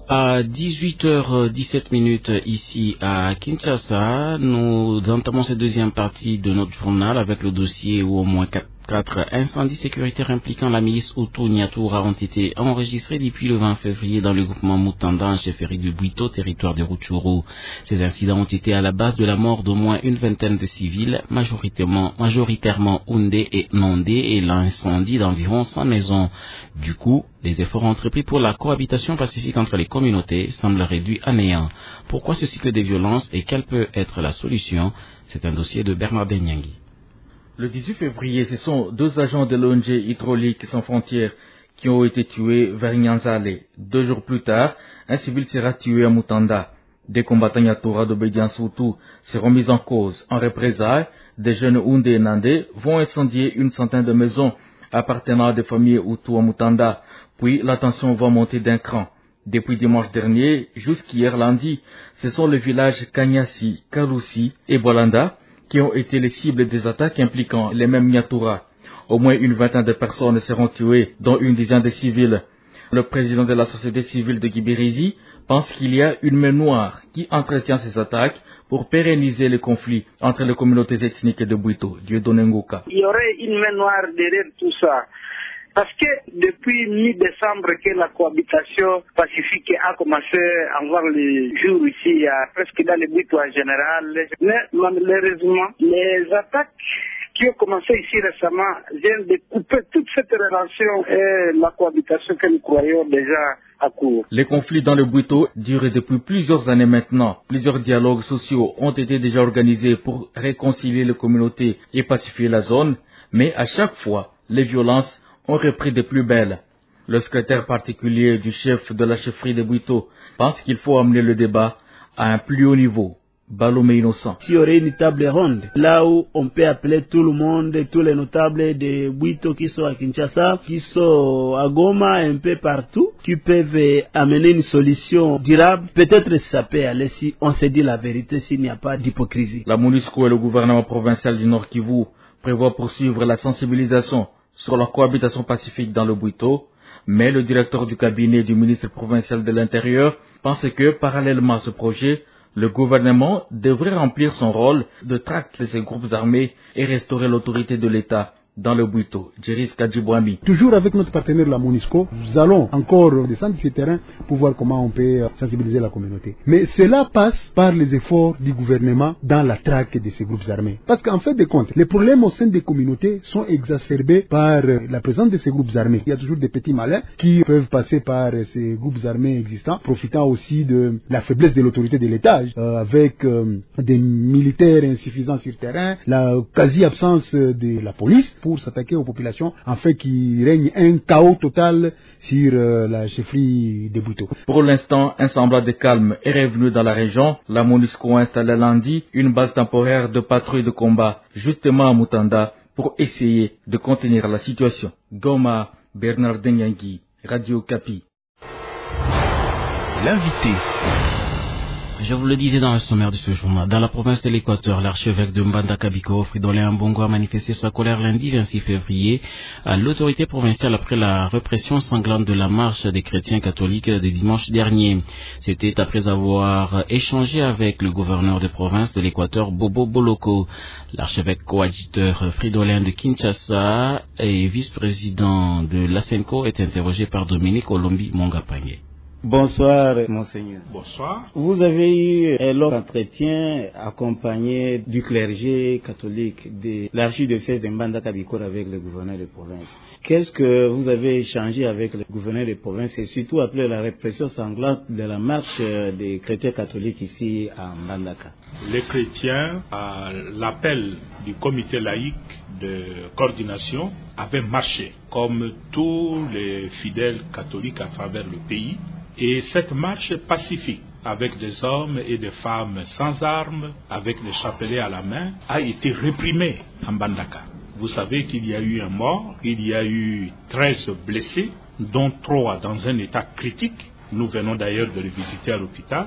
À 18h17 ici à Kinshasa, nous entamons cette deuxième partie de notre journal avec le dossier où au moins quatre incendies sécuritaires impliquant la milice Hutu Nyatura ont été enregistrés depuis le 20 février dans le groupement Mutanda en chefferie de Bwito, territoire de Rutshuru. Ces incidents ont été à la base de la mort d'au moins une vingtaine de civils, majoritairement Houndé et Nondé, et l'incendie d'environ 100 maisons. Du coup, les efforts entrepris pour la cohabitation pacifique entre les communautés semblent réduits à néant. Pourquoi ce cycle de violence et quelle peut être la solution? C'est un dossier de Bernard Nyangui. Le 18 février, ce sont 2 agents de l'ONG Hydraulique Sans Frontières qui ont été tués vers Nyanzale. 2 jours plus tard, un civil sera tué à Mutanda. Des combattants Nyatura d'obédience Hutu seront mis en cause. En représailles, des jeunes Houndé et Nandé vont incendier une centaine de maisons appartenant à des familles Hutu à Mutanda. Puis la tension va monter d'un cran. Depuis dimanche dernier jusqu'hier lundi, ce sont les villages Kanyasi, Karoussi et Bolanda qui ont été les cibles des attaques impliquant les mêmes Nyatura. Au moins une vingtaine de personnes seront tuées, dont une dizaine de civils. Le président de la société civile de Kibirizi pense qu'il y a une main noire qui entretient ces attaques pour pérenniser le conflit entre les communautés ethniques de Bwito, Dieudonné Ngouka. Il y aurait une main noire derrière tout ça. Parce que depuis mi-décembre que la cohabitation pacifique a commencé à voir le jour ici, presque dans les Bwito en général, mais malheureusement, les attaques qui ont commencé ici récemment viennent de couper toute cette relation et la cohabitation que nous croyons déjà à court. Les conflits dans le Bwito durent depuis plusieurs années maintenant. Plusieurs dialogues sociaux ont été déjà organisés pour réconcilier les communautés et pacifier la zone, mais à chaque fois, les violences ont repris de plus belle. Le secrétaire particulier du chef de la chefferie de Bwito pense qu'il faut amener le débat à un plus haut niveau. Balomé Innocent. S'il y aurait une table ronde, là où on peut appeler tout le monde, tous les notables de Bwito qui sont à Kinshasa, qui sont à Goma, un peu partout, qui peuvent amener une solution durable, peut-être ça peut aller si on se dit la vérité, s'il n'y a pas d'hypocrisie. La MONUSCO et le gouvernement provincial du Nord Kivu prévoient poursuivre la sensibilisation sur la cohabitation pacifique dans le Bwito, mais le directeur du cabinet du ministre provincial de l'Intérieur pense que, parallèlement à ce projet, le gouvernement devrait remplir son rôle de traque de ces groupes armés et restaurer l'autorité de l'État dans le Bwito. Djiris Kadjibouami. Toujours avec notre partenaire la MONUSCO, nous allons encore descendre sur ce terrain pour voir comment on peut sensibiliser la communauté. Mais cela passe par les efforts du gouvernement dans la traque de ces groupes armés. Parce qu'en fait de compte, les problèmes au sein des communautés sont exacerbés par la présence de ces groupes armés. Il y a toujours des petits malins qui peuvent passer par ces groupes armés existants, profitant aussi de la faiblesse de l'autorité de l'État, avec des militaires insuffisants sur terrain, la quasi-absence de la police, pour s'attaquer aux populations, afin qu'il règne un chaos total sur la chefferie de Bwito. Pour l'instant, un semblant de calme est revenu dans la région. La MONUSCO a installé lundi une base temporaire de patrouille de combat, justement à Mutanda, pour essayer de contenir la situation. Goma, Bernard Nyangui, Radio Kapi. L'invité. Je vous le disais dans le sommaire de ce journal, dans la province de l'Équateur, l'archevêque de Mbandaka Biko, Fridolin Mbongo, a manifesté sa colère lundi 26 février à l'autorité provinciale après la répression sanglante de la marche des chrétiens catholiques de dimanche dernier. C'était après avoir échangé avec le gouverneur de province de l'Équateur, Bobo Boloko. L'archevêque coadjuteur Fridolin de Kinshasa et vice-président de l'ASENCO est interrogé par Dominique Olombi Mongapangé. Bonsoir, monseigneur. Bonsoir. Vous avez eu un long entretien accompagné du clergé catholique de l'archidiocèse de Mbandaka Bikoro avec le gouverneur de province. Qu'est-ce que vous avez échangé avec le gouverneur de province et surtout après la répression sanglante de la marche des chrétiens catholiques ici à Mbandaka? Les chrétiens, à l'appel du comité laïque de coordination, avaient marché comme tous les fidèles catholiques à travers le pays. Et cette marche pacifique, avec des hommes et des femmes sans armes, avec des chapelets à la main, a été réprimée en Mbandaka. Vous savez qu'il y a eu un mort, il y a eu 13 blessés, dont 3 dans un état critique. Nous venons d'ailleurs de les visiter à l'hôpital.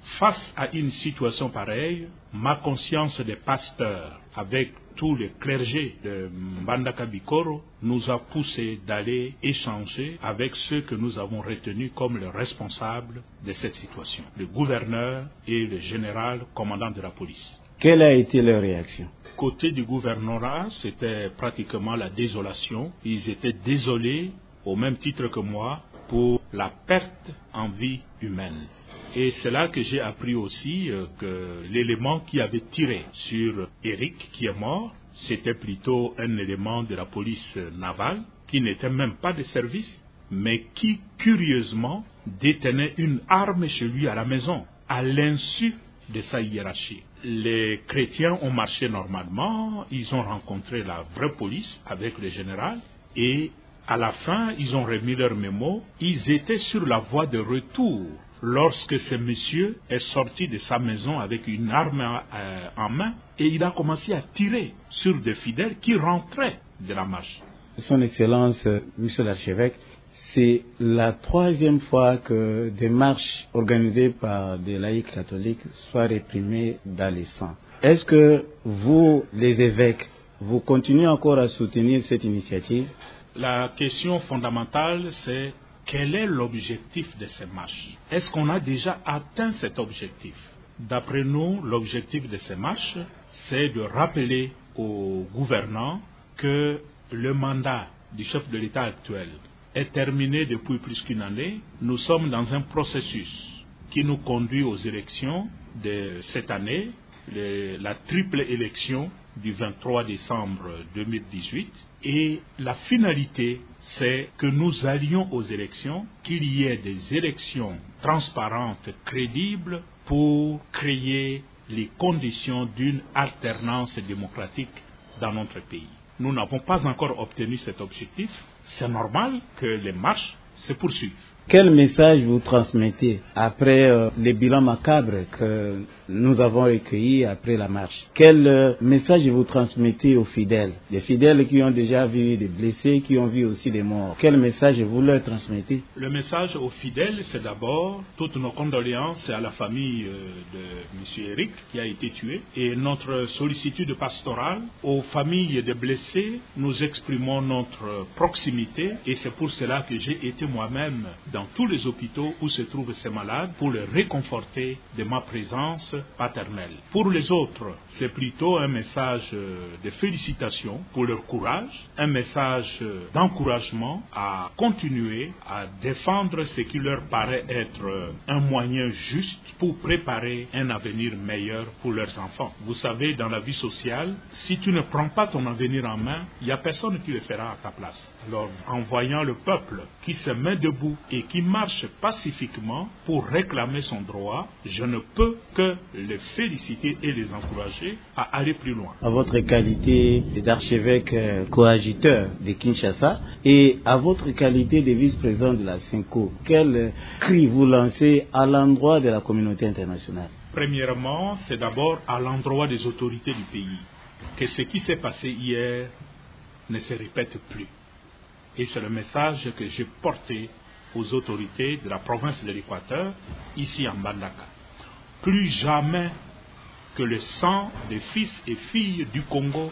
Face à une situation pareille, ma conscience de pasteur avec tous les clergés de Mbandaka Bikoro nous a poussé d'aller échanger avec ceux que nous avons retenus comme les responsables de cette situation, le gouverneur et le général commandant de la police. Quelle a été leur réaction? Côté du gouvernorat, c'était pratiquement la désolation. Ils étaient désolés, au même titre que moi, pour la perte en vie humaine. Et c'est là que j'ai appris aussi que l'élément qui avait tiré sur Eric, qui est mort, c'était plutôt un élément de la police navale, qui n'était même pas de service, mais qui, curieusement, détenait une arme chez lui à la maison, à l'insu de sa hiérarchie. Les chrétiens ont marché normalement, ils ont rencontré la vraie police avec le général et à la fin, ils ont remis leur mémo. Ils étaient sur la voie de retour lorsque ce monsieur est sorti de sa maison avec une arme en main et il a commencé à tirer sur des fidèles qui rentraient de la marche. Son Excellence, Monsieur l'archevêque, c'est la troisième fois que des marches organisées par des laïcs catholiques soient réprimées dans les sangs. Est-ce que vous, les évêques, vous continuez encore à soutenir cette initiative? La question fondamentale, c'est quel est l'objectif de ces marches? Est-ce qu'on a déjà atteint cet objectif? D'après nous, l'objectif de ces marches, c'est de rappeler aux gouvernants que le mandat du chef de l'État actuel est terminé depuis plus qu'une année. Nous sommes dans un processus qui nous conduit aux élections de cette année, la triple élection du 23 décembre 2018. Et la finalité, c'est que nous allions aux élections, qu'il y ait des élections transparentes, crédibles, pour créer les conditions d'une alternance démocratique dans notre pays. Nous n'avons pas encore obtenu cet objectif. C'est normal que les marches se poursuivent. Quel message vous transmettez après les bilans macabres que nous avons recueillis après la marche? Quel message vous transmettez aux fidèles? Les fidèles qui ont déjà vu des blessés, qui ont vu aussi des morts. Quel message vous leur transmettez? Le message aux fidèles, c'est d'abord toutes nos condoléances à la famille de M. Eric qui a été tué et notre sollicitude pastorale aux familles des blessés. Nous exprimons notre proximité et c'est pour cela que j'ai été moi-même dans tous les hôpitaux où se trouvent ces malades pour les réconforter de ma présence paternelle. Pour les autres, c'est plutôt un message de félicitations pour leur courage, un message d'encouragement à continuer à défendre ce qui leur paraît être un moyen juste pour préparer un avenir meilleur pour leurs enfants. Vous savez, dans la vie sociale, si tu ne prends pas ton avenir en main, il n'y a personne qui le fera à ta place. Alors, en voyant le peuple qui se met debout et qui marche pacifiquement pour réclamer son droit, je ne peux que les féliciter et les encourager à aller plus loin. À votre qualité d'archevêque coagiteur de Kinshasa et à votre qualité de vice-président de la CENCO, quel cri vous lancez à l'endroit de la communauté internationale? Premièrement, c'est d'abord à l'endroit des autorités du pays, que ce qui s'est passé hier ne se répète plus. Et c'est le message que j'ai porté aux autorités de la province de l'Équateur, ici en Mbandaka. Plus jamais que le sang des fils et filles du Congo,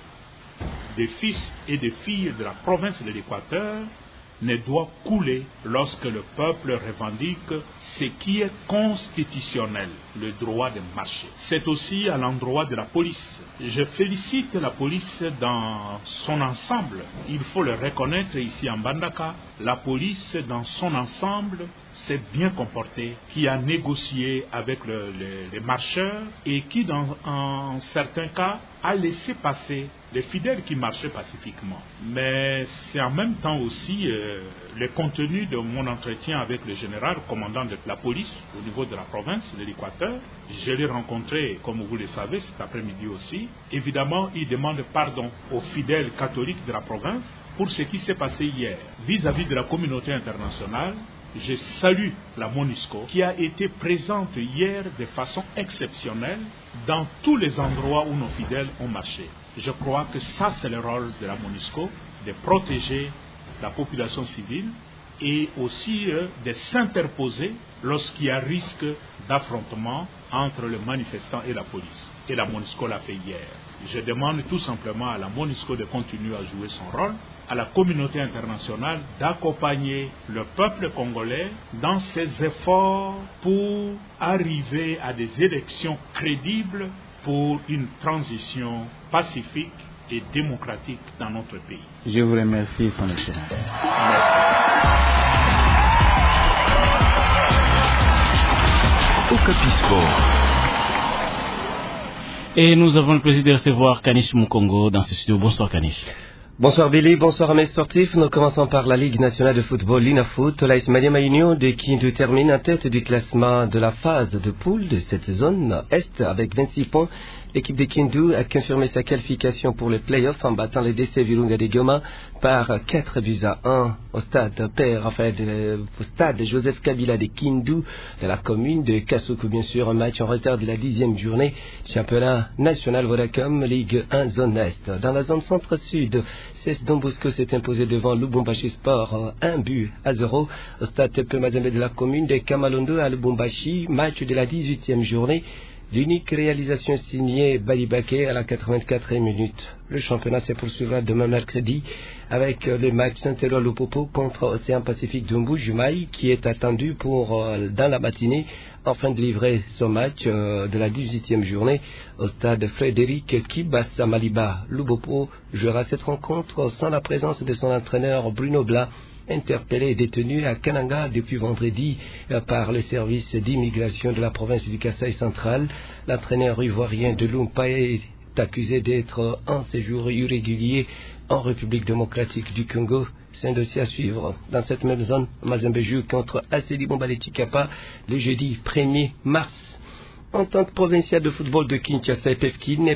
des fils et des filles de la province de l'Équateur, ne doit couler lorsque le peuple revendique ce qui est constitutionnel, le droit de marcher. C'est aussi à l'endroit de la police. Je félicite la police dans son ensemble. Il faut le reconnaître ici en Mbandaka. La police dans son ensemble s'est bien comportée, qui a négocié avec les marcheurs et qui dans certains cas a laissé passer les fidèles qui marchaient pacifiquement. Mais c'est en même temps aussi le contenu de mon entretien avec le général commandant de la police au niveau de la province de l'Équateur. Je l'ai rencontré, comme vous le savez, cet après-midi aussi. Évidemment, il demande pardon aux fidèles catholiques de la province pour ce qui s'est passé hier. Vis-à-vis de la communauté internationale, je salue la MONUSCO qui a été présente hier de façon exceptionnelle dans tous les endroits où nos fidèles ont marché. Je crois que ça, c'est le rôle de la MONUSCO, de protéger la population civile et aussi de s'interposer lorsqu'il y a risque d'affrontement entre les manifestants et la police. Et la MONUSCO l'a fait hier. Je demande tout simplement à la MONUSCO de continuer à jouer son rôle, à la communauté internationale d'accompagner le peuple congolais dans ses efforts pour arriver à des élections crédibles pour une transition pacifique et démocratique dans notre pays. Je vous remercie, Son Excellence. Merci. Okapi Sport. Et nous avons le plaisir de recevoir Kanish Mukongo dans ce studio. Bonsoir Kanish. Bonsoir Billy, bonsoir à mes sportifs. Nous commençons par la Ligue nationale de football, l'INAFoot. L'AS Maniema Union de Kindu termine en tête du classement de la phase de poule de cette zone Est avec 26 points. L'équipe de Kindu a confirmé sa qualification pour les playoffs en battant les DC Virunga de Goma par 4-1 au stade au stade Joseph Kabila de Kindu de la commune de Kasuku. Bien sûr, un match en retard de la 10e journée championnat national Vodacom Ligue 1 zone Est. Dans la zone centre-sud, CS Don Bosco s'est imposé devant Lubumbashi Sport 1-0 au stade Tepe Mazembe de la commune de Kamalondo à Lubumbashi, match de la 18e journée. L'unique réalisation signée Balibake à la 84e minute. Le championnat se poursuivra demain mercredi avec le match Saint-Éloi Lupopo contre Océan Pacifique d'Umbu Jumaï qui est attendu dans la matinée afin de livrer son match de la 18e journée au stade Frédéric Kibassa Maliba. Lupopo jouera cette rencontre sans la présence de son entraîneur Bruno Blas, interpellé et détenu à Kananga depuis vendredi par le service d'immigration de la province du Kasaï central. L'entraîneur ivoirien de Lumpa est accusé d'être en séjour irrégulier en République démocratique du Congo. C'est un dossier à suivre. Dans cette même zone, Mazembe joue contre Aseli Bombale Chikapa le jeudi 1er mars. Entente provinciale de football de Kinshasa et Pefkin,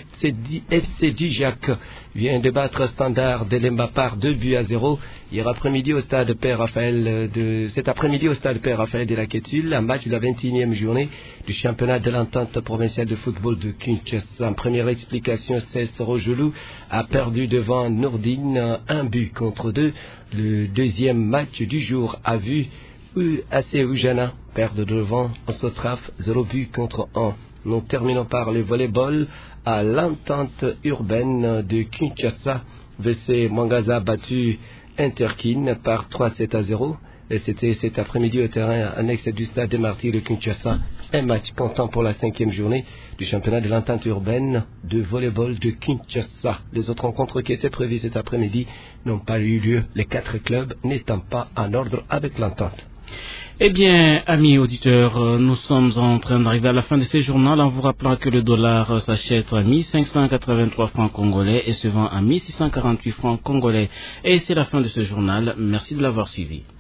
FC Dijak vient de battre Standard de Lemba par 2-0 hier après-midi au stade Père Raphaël cet après-midi au stade Père Raphaël de la Quétule, un match de la 21e journée du championnat de l'entente provinciale de football de Kinshasa. En première explication, CS Rojoulou a perdu devant Nourdine 1-2. Le deuxième match du jour a vu AC Oujana perdre devant Sotraf 0-1. Nous terminons par le volleyball à l'entente urbaine de Kinshasa. VC Mangaza battu Interkin par 3-7-0. Et c'était cet après-midi au terrain annexe du stade des Martyrs de Kinshasa. Un match comptant pour la 5e journée du championnat de l'entente urbaine de volleyball de Kinshasa. Les autres rencontres qui étaient prévues cet après-midi n'ont pas eu lieu, les 4 clubs n'étant pas en ordre avec l'entente. Eh bien, amis auditeurs, nous sommes en train d'arriver à la fin de ce journal en vous rappelant que le dollar s'achète à 1583 francs congolais et se vend à 1648 francs congolais. Et c'est la fin de ce journal. Merci de l'avoir suivi.